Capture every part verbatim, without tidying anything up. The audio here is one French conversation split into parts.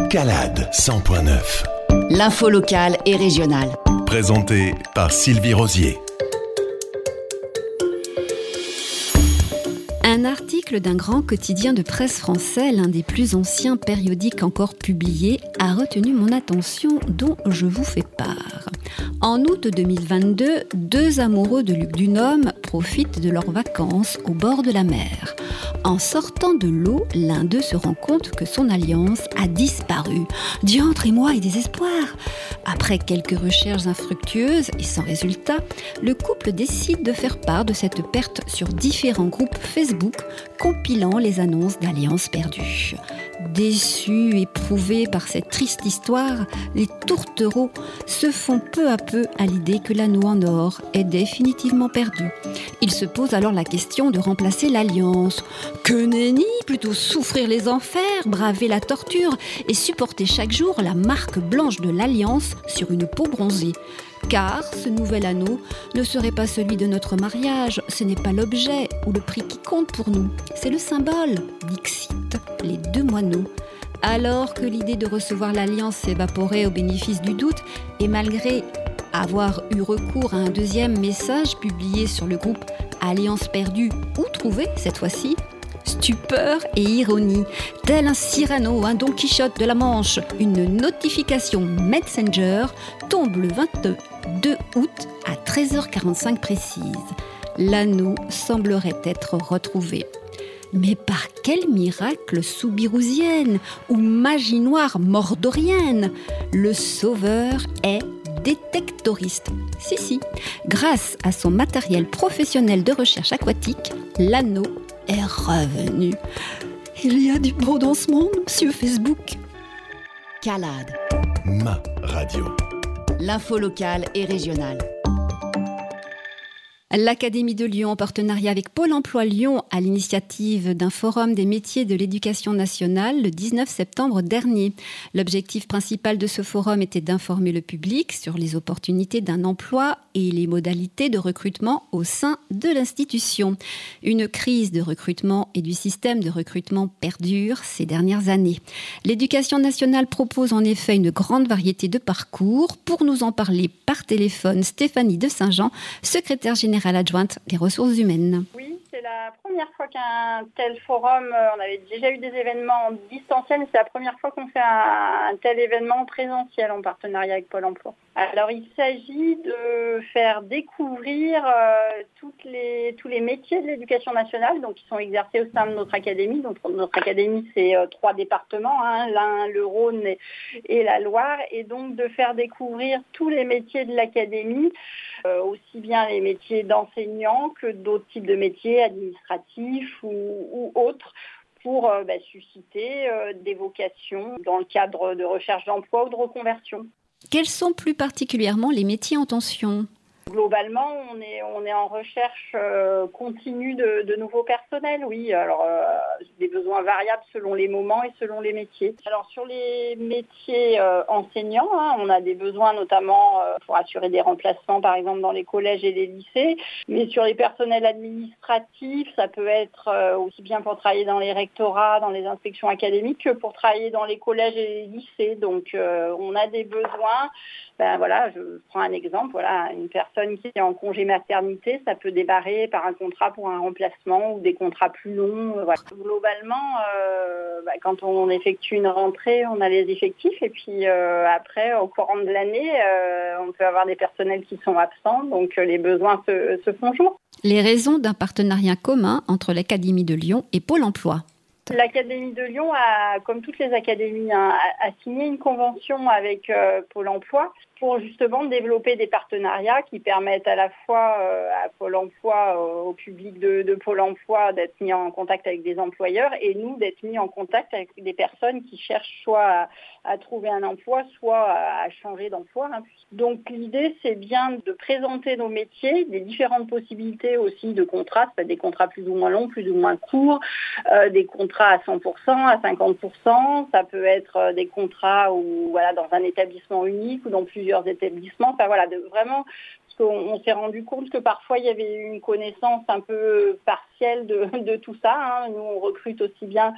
Calade cent point neuf. L'info locale et régionale. Présenté par Sylvie Rosier. Un article d'un grand quotidien de presse français, l'un des plus anciens périodiques encore publiés, a retenu mon attention, dont je vous fais part. En août deux mille vingt-deux, deux amoureux de Luc Dunhomme profitent de leurs vacances au bord de la mer. En sortant de l'eau, l'un d'eux se rend compte que son alliance a disparu. Diantre, émoi et désespoir. Après quelques recherches infructueuses et sans résultat, le couple décide de faire part de cette perte sur différents groupes Facebook, compilant les annonces d'alliances perdues. Déçus, éprouvés par cette triste histoire, les tourtereaux se font peu à peu à l'idée que l'anneau en or est définitivement perdu. Ils se posent alors la question de remplacer l'alliance. Que nenni, plutôt souffrir les enfers, braver la torture et supporter chaque jour la marque blanche de l'alliance sur une peau bronzée. Car ce nouvel anneau ne serait pas celui de notre mariage, ce n'est pas l'objet ou le prix qui compte pour nous, c'est le symbole, dixit les deux moineaux. Alors que l'idée de recevoir l'alliance s'évaporait au bénéfice du doute, et malgré avoir eu recours à un deuxième message publié sur le groupe Alliance perdue ou trouvée cette fois-ci, stupeur et ironie, tel un Cyrano, un Don Quichotte de la Manche, une notification Messenger tombe le vingt-deux août à treize heures quarante-cinq précise. L'anneau semblerait être retrouvé. Mais par quel miracle soubirousienne ou magie noire mordorienne, le sauveur est détectoriste. Si, si, grâce à son matériel professionnel de recherche aquatique, l'anneau est revenu. Il y a du beau dans ce monde, monsieur Facebook. Calade. Ma radio. L'info locale et régionale. L'Académie de Lyon, en partenariat avec Pôle emploi Lyon, à l'initiative d'un forum des métiers de l'éducation nationale le dix-neuf septembre dernier. L'objectif principal de ce forum était d'informer le public sur les opportunités d'un emploi et les modalités de recrutement au sein de l'institution. Une crise de recrutement et du système de recrutement perdure ces dernières années. L'éducation nationale propose en effet une grande variété de parcours. Pour nous en parler par téléphone, Stéphanie de Saint-Jean, secrétaire générale adjointe des ressources humaines. Oui, c'est la première fois qu'un tel forum, on avait déjà eu des événements en distanciel, mais c'est la première fois qu'on fait un, un tel événement présentiel en partenariat avec Pôle emploi. Alors il s'agit de faire découvrir euh, toutes les, tous les métiers de l'éducation nationale, donc qui sont exercés au sein de notre académie. Donc notre académie, c'est euh, trois départements, hein, l'Ain, le Rhône et, et la Loire, et donc de faire découvrir tous les métiers de l'académie, euh, aussi bien les métiers d'enseignants que d'autres types de métiers administratifs ou, ou autres, pour euh, bah, susciter euh, des vocations dans le cadre de recherche d'emploi ou de reconversion. Quels sont plus particulièrement les métiers en tension ? Globalement, on est, on est en recherche euh, continue de, de nouveaux personnels, oui. Alors, euh, des besoins variables selon les moments et selon les métiers. Alors, sur les métiers euh, enseignants, hein, on a des besoins notamment euh, pour assurer des remplacements, par exemple, dans les collèges et les lycées. Mais sur les personnels administratifs, ça peut être euh, aussi bien pour travailler dans les rectorats, dans les inspections académiques, que pour travailler dans les collèges et les lycées. Donc, euh, on a des besoins. Ben voilà, je prends un exemple. Voilà, une personne qui est en congé maternité, ça peut démarrer par un contrat pour un remplacement ou des contrats plus longs. Voilà. Globalement, euh, ben, quand on effectue une rentrée, on a les effectifs et puis euh, après, au courant de l'année, euh, on peut avoir des personnels qui sont absents, donc euh, les besoins se, se font jour. Les raisons d'un partenariat commun entre l'Académie de Lyon et Pôle emploi. L'Académie de Lyon a, comme toutes les académies, hein, a, a signé une convention avec euh, Pôle emploi pour justement développer des partenariats qui permettent à la fois euh, à Pôle emploi, euh, au public de, de Pôle emploi d'être mis en contact avec des employeurs et nous d'être mis en contact avec des personnes qui cherchent soit à, à trouver un emploi, soit à, à changer d'emploi. Hein. Donc l'idée, c'est bien de présenter nos métiers, des différentes possibilités aussi de contrats, c'est des contrats plus ou moins longs, plus ou moins courts, euh, des contrats à cent pour cent, à cinquante pour cent, ça peut être des contrats où, voilà, dans un établissement unique ou dans plusieurs établissements. Enfin voilà, de, vraiment, parce qu'on on s'est rendu compte que parfois il y avait une connaissance un peu partielle de, de tout ça. Hein. Nous, on recrute aussi bien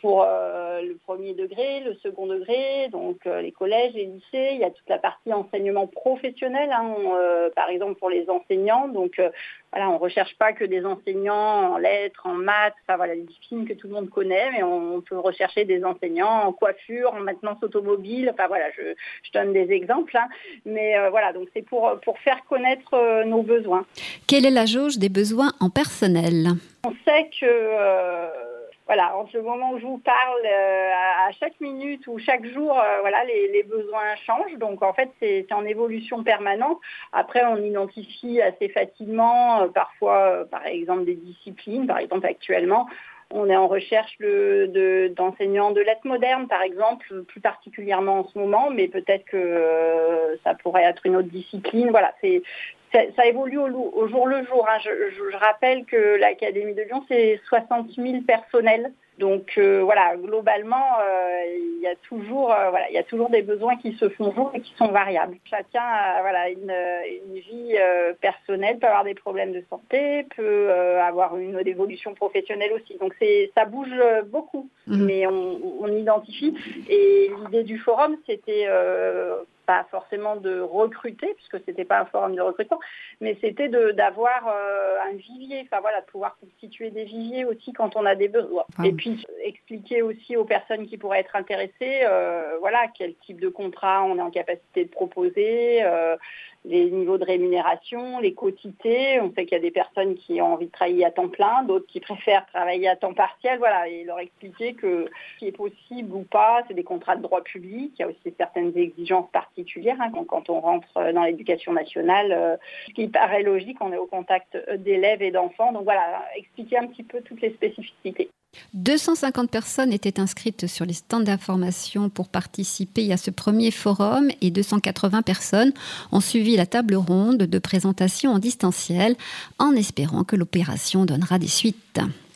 pour euh, le premier degré, le second degré, donc euh, les collèges, les lycées. Il y a toute la partie enseignement professionnel, hein, on, euh, par exemple pour les enseignants. Donc euh, voilà, on ne recherche pas que des enseignants en lettres, en maths, enfin voilà, les disciplines que tout le monde connaît, mais on, on peut rechercher des enseignants en coiffure, en maintenance automobile. Enfin voilà, je, je donne des exemples, hein, mais euh, voilà, donc c'est pour pour faire connaître euh, nos besoins. Quelle est la jauge des besoins en personnel ? On sait que euh, voilà, entre le moment où je vous parle, euh, à, à chaque minute ou chaque jour, euh, voilà, les, les besoins changent. Donc en fait, c'est, c'est en évolution permanente. Après, on identifie assez facilement, euh, parfois, euh, par exemple, des disciplines. Par exemple, actuellement, on est en recherche de, de, d'enseignants de lettres modernes, par exemple, plus particulièrement en ce moment, mais peut-être que euh, ça pourrait être une autre discipline. Voilà, c'est Ça, ça évolue au, au jour le jour. Hein. Je, je, je rappelle que l'Académie de Lyon, c'est soixante mille personnels. Donc euh, voilà, globalement, euh, il y a toujours, euh, voilà, il y a toujours des besoins qui se font jour et qui sont variables. Chacun a voilà une, une vie euh, personnelle, peut avoir des problèmes de santé, peut euh, avoir une évolution professionnelle aussi. Donc c'est, ça bouge beaucoup, mmh. mais on, on identifie. Et l'idée du forum, c'était euh, pas forcément de recruter, puisque c'était pas un forum de recrutement, mais c'était de, d'avoir euh, un vivier, enfin voilà, de pouvoir constituer des viviers aussi quand on a des besoins. Ah. Et puis expliquer aussi aux personnes qui pourraient être intéressées, euh, voilà, quel type de contrat on est en capacité de proposer, euh, les niveaux de rémunération, les quotités. On sait qu'il y a des personnes qui ont envie de travailler à temps plein, d'autres qui préfèrent travailler à temps partiel, voilà, et leur expliquer que ce qui est possible ou pas, c'est des contrats de droit public. Il y a aussi certaines exigences particulières, hein, quand, quand on rentre dans l'éducation nationale, euh, ce qui paraît logique, on est au contact d'élèves et d'enfants. Donc voilà, expliquer un petit peu toutes les spécificités. deux cent cinquante personnes étaient inscrites sur les stands d'information pour participer à ce premier forum et deux cent quatre-vingts personnes ont suivi la table ronde de présentation en distanciel en espérant que l'opération donnera des suites.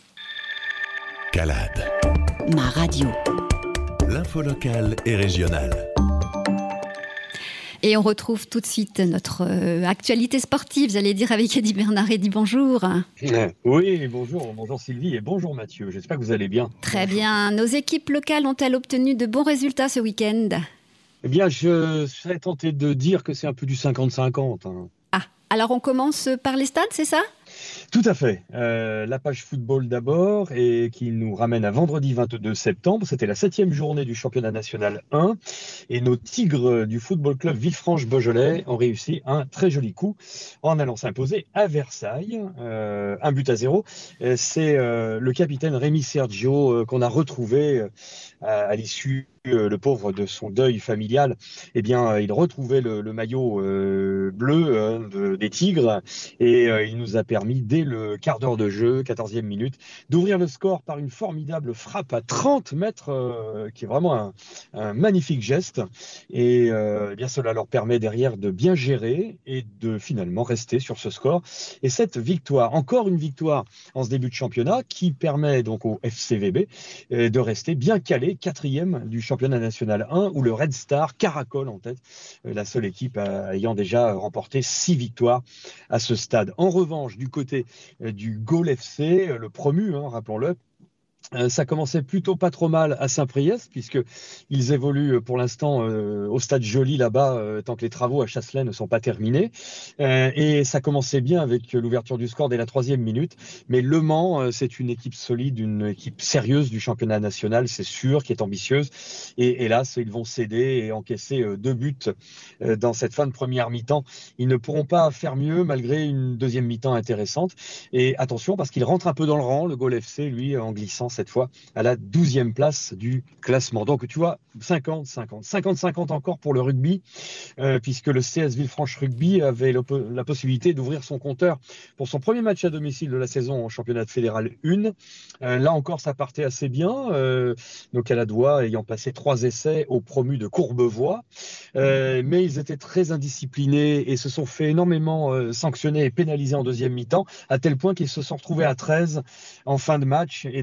Calade. Ma radio. L'info locale et régionale. Et on retrouve tout de suite notre euh, actualité sportive, j'allais dire, avec Eddy Bernard. Eddy, bonjour. Oui, bonjour. Bonjour Sylvie et bonjour Mathieu. J'espère que vous allez bien. Très bien. Nos équipes locales ont-elles obtenu de bons résultats ce week-end ? Eh bien, je serais tenté de dire que c'est un peu du cinquante cinquante. Hein. Ah, alors on commence par les stades, c'est ça ? Tout à fait. Euh, la page football d'abord, et qui nous ramène à vendredi vingt-deux septembre. C'était la septième journée du championnat national un. Et nos Tigres du football club Villefranche-Beaujolais ont réussi un très joli coup en allant s'imposer à Versailles. Euh, un but à zéro. C'est euh, le capitaine Rémi Sergio euh, qu'on a retrouvé euh, à, à l'issue le pauvre de son deuil familial, eh bien, il retrouvait le, le maillot euh, bleu euh, de, des Tigres et euh, il nous a permis, dès le quart d'heure de jeu, quatorzième minute, d'ouvrir le score par une formidable frappe à trente mètres, euh, qui est vraiment un, un magnifique geste. Et euh, eh bien, cela leur permet derrière de bien gérer et de finalement rester sur ce score. Et cette victoire, encore une victoire en ce début de championnat, qui permet donc au F C V B euh, de rester bien calé, quatrième du championnat championnat national un, où le Red Star caracole en tête, la seule équipe ayant déjà remporté six victoires à ce stade. En revanche, du côté du Gaulle F C, le promu, hein, rappelons-le, Euh, ça commençait plutôt pas trop mal à Saint-Priest, puisqu'ils évoluent pour l'instant euh, au stade Joly là-bas, euh, tant que les travaux à Chasselet ne sont pas terminés. Euh, et ça commençait bien avec l'ouverture du score dès la troisième minute. Mais Le Mans, euh, c'est une équipe solide, une équipe sérieuse du championnat national, c'est sûr, qui est ambitieuse. Et hélas, ils vont céder et encaisser euh, deux buts euh, dans cette fin de première mi-temps. Ils ne pourront pas faire mieux malgré une deuxième mi-temps intéressante. Et attention, parce qu'il rentre un peu dans le rang, le Gaulle F C, lui, en glissant cette fois à la douzième place du classement. Donc tu vois, cinquante cinquante. cinquante cinquante encore pour le rugby, euh, puisque le C S Villefranche Rugby avait la possibilité d'ouvrir son compteur pour son premier match à domicile de la saison en championnat de fédéral un. Euh, là encore, ça partait assez bien. Euh, nos Caladois ayant passé trois essais au promu de Courbevoie. Euh, mais ils étaient très indisciplinés et se sont fait énormément euh, sanctionner et pénaliser en deuxième mi-temps, à tel point qu'ils se sont retrouvés à treize en fin de match. Et donc, ils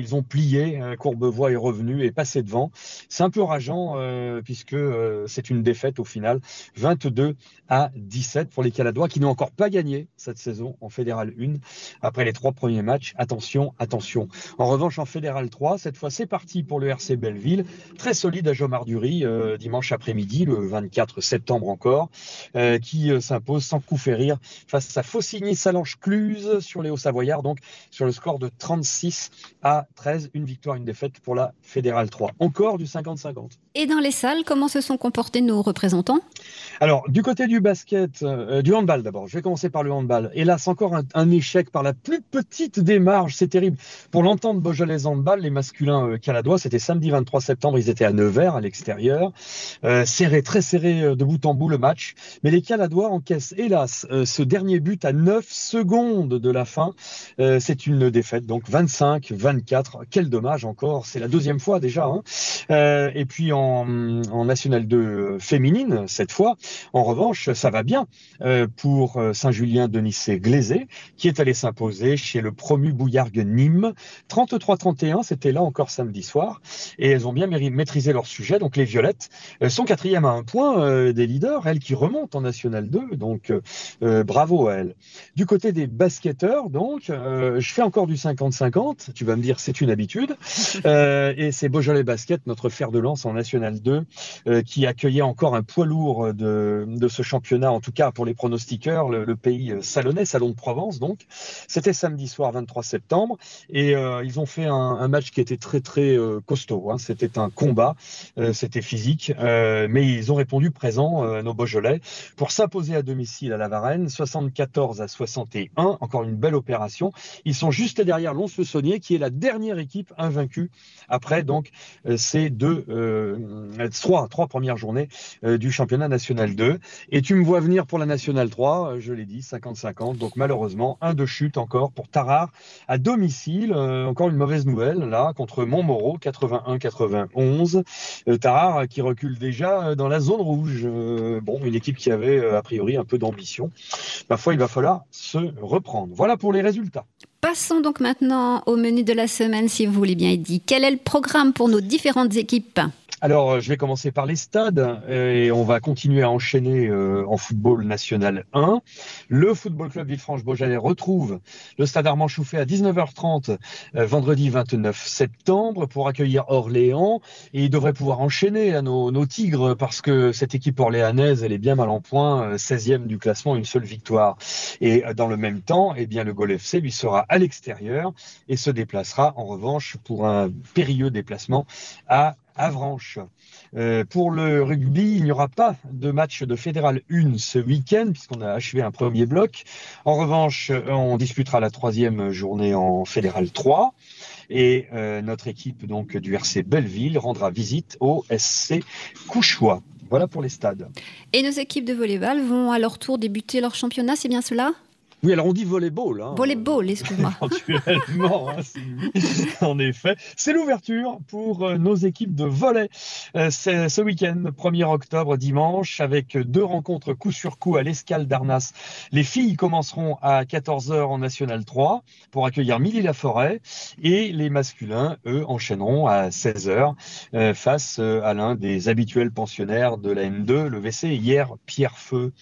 ils ont plié. Euh, Courbevoie est revenu et passé devant. C'est un peu rageant euh, puisque euh, c'est une défaite au final, vingt-deux à dix-sept pour les Caladois qui n'ont encore pas gagné cette saison en Fédéral un après les trois premiers matchs. Attention, attention. En revanche, en Fédéral trois, cette fois c'est parti pour le R C Belleville. Très solide à Jomarduri euh, dimanche après-midi, le vingt-quatre septembre encore, euh, qui euh, s'impose sans coup férir face à Faucigny-Salange-Cluse sur les Hauts-Savoyards, donc sur le score de trente-six à treize, une victoire, une défaite pour la Fédérale trois. Encore du cinquante cinquante. Et dans les salles, comment se sont comportés nos représentants ? Alors, du côté du basket, euh, du handball d'abord, je vais commencer par le handball. Hélas, encore un, un échec par la plus petite des marges, c'est terrible. Pour l'entente Beaujolais handball, les masculins euh, caladois, c'était samedi vingt-trois septembre, ils étaient à Nevers, à l'extérieur. Euh, serré, très serré euh, de bout en bout le match. Mais les Caladois encaissent, hélas, euh, ce dernier but à neuf secondes de la fin. Euh, c'est une défaite, donc vingt-cinq vingt-quatre. Quel dommage encore, c'est la deuxième fois déjà. Hein. Euh, et puis en, en National deux féminine, cette fois, en revanche, ça va bien euh, pour Saint-Julien de Nicey-Glaisé, qui est allé s'imposer chez le promu Bouillargues-Nîmes. trente-trois trente et un, c'était là encore samedi soir. Et elles ont bien maîtrisé leur sujet. Donc les Violettes euh, sont quatrième à un point euh, des leaders, elles qui remontent en National deux. Donc euh, bravo à elles. Du côté des basketteurs, donc, euh, je fais encore du cinquante cinquante. Tu vas me dire, c'est une habitude. Euh, et c'est Beaujolais Basket, notre fer de lance en National deux, euh, qui accueillait encore un poids lourd de, de ce championnat, en tout cas pour les pronostiqueurs, le, le pays salonnais, Salon de Provence donc. C'était samedi soir vingt-trois septembre et euh, ils ont fait un, un match qui était très très euh, costaud. Hein. C'était un combat, euh, c'était physique, euh, mais ils ont répondu présent, euh, nos Beaujolais, pour s'imposer à domicile à la Varenne, soixante-quatorze à soixante et un, encore une belle opération. Ils sont juste derrière Lons-le-Saunier, qui est la dernière équipe invaincue après donc euh, ces deux, euh, trois, trois premières journées euh, du championnat national deux. Et tu me vois venir pour la nationale trois, je l'ai dit, cinquante cinquante. Donc malheureusement, un de chute encore pour Tarare à domicile. Euh, encore une mauvaise nouvelle là contre Montmoreau, quatre-vingt-un quatre-vingt-onze. Euh, Tarare qui recule déjà dans la zone rouge. Euh, bon, une équipe qui avait euh, a priori un peu d'ambition. Parfois, il va falloir se reprendre. Voilà pour les résultats. Passons donc maintenant au menu de la semaine, si vous voulez bien, Eddy. Quel est le programme pour nos différentes équipes ? Alors, je vais commencer par les stades et on va continuer à enchaîner euh, en football national un. Le Football Club Villefranche-Beaujolais retrouve le stade Armand Chouffet à dix-neuf heures trente euh, vendredi vingt-neuf septembre pour accueillir Orléans et il devrait pouvoir enchaîner à nos, nos Tigres parce que cette équipe orléanaise, elle est bien mal en point, euh, seizième du classement, une seule victoire. Et euh, dans le même temps, eh bien, le Gol F C lui sera à l'extérieur et se déplacera en revanche pour un périlleux déplacement à Avranches. Euh, pour le rugby, il n'y aura pas de match de Fédéral un ce week-end puisqu'on a achevé un premier bloc. En revanche, on disputera la troisième journée en Fédéral trois et euh, notre équipe donc du R C Belleville rendra visite au S C Couchois. Voilà pour les stades. Et nos équipes de volleyball vont à leur tour débuter leur championnat, c'est bien cela ? Oui, alors on dit volleyball. Hein. Volleyball, excuse-moi. Éventuellement, hein, c'est, en effet. C'est l'ouverture pour euh, nos équipes de volley. Euh, c'est ce week-end, premier octobre, dimanche, avec deux rencontres coup sur coup à l'Escale d'Arnas. Les filles commenceront à quatorze heures en National trois pour accueillir Milly-la-Forêt et les masculins, eux, enchaîneront à seize heures euh, face euh, à l'un des habituels pensionnaires de la N deux, le V C hier, Pierrefeu.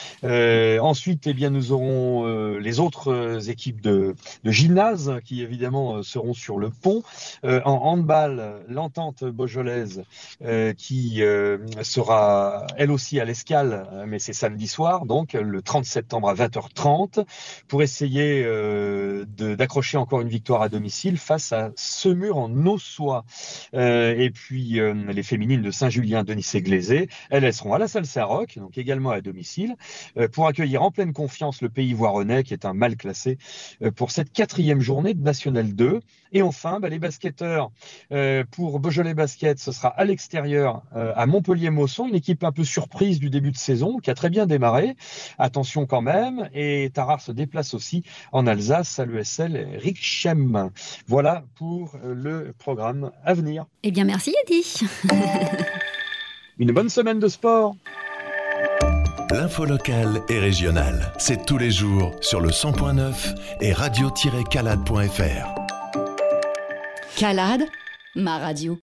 Euh, ensuite, eh bien, nous aurons euh, les autres équipes de, de gymnase qui évidemment seront sur le pont. Euh, en handball, l'entente beaujolaise euh, qui euh, sera elle aussi à l'Escale, mais c'est samedi soir, donc le trente septembre à vingt heures trente, pour essayer euh, de, d'accrocher encore une victoire à domicile face à Semur en Ossois. Euh, et puis euh, les féminines de Saint-Julien de Nicey-Glaisé, elles, elles seront à la salle Saint-Roch, donc également à domicile, euh, pour accueillir en pleine confiance le Pays Voironnais, qui est un mal classé pour cette quatrième journée de National deux. Et enfin, bah, les basketteurs, euh, pour Beaujolais Basket, ce sera à l'extérieur euh, à Montpellier-Mosson, une équipe un peu surprise du début de saison, qui a très bien démarré. Attention quand même. Et Tarare se déplace aussi en Alsace à l'E S L Rixheim. Voilà pour euh, le programme à venir. Eh bien, merci Eddy. Une bonne semaine de sport. L'info locale et régionale, c'est tous les jours sur le cent point neuf et radio tiret calade point f r. Calade, ma radio.